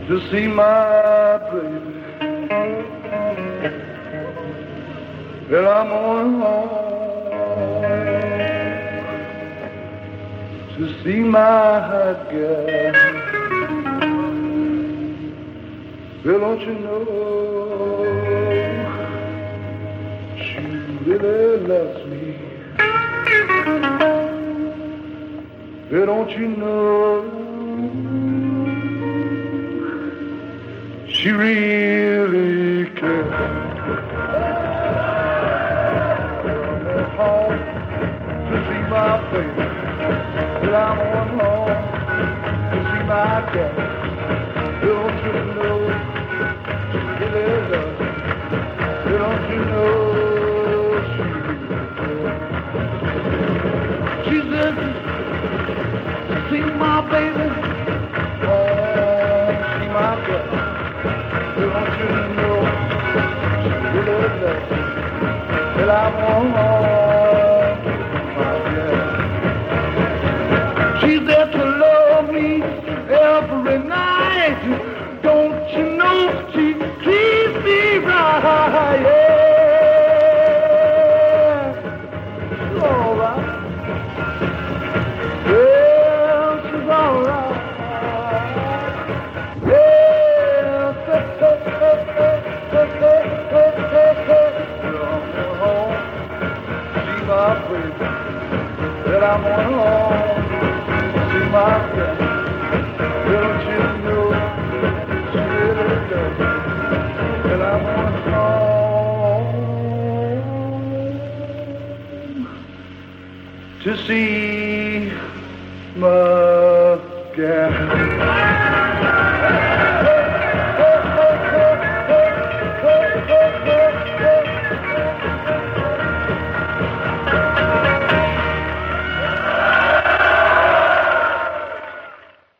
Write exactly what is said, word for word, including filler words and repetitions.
to see my baby. Well, I'm on home to see my hot girl. Well, don't you know she really loves me? Well, don't you know she really cares? Home to see my baby. Well, I'm on home to see my girl. Don't you know she really loves me? Don't you know she really cares? She said, see my baby, oh, see my girl. Don't you know she really loves me? Well, I'm on home, my girl. She's there to love me every night. Don't you know she treats me right? Yeah, she's all right. That I'm on home to see my girl. Don't you know she really does? That I'm on home to see my girl.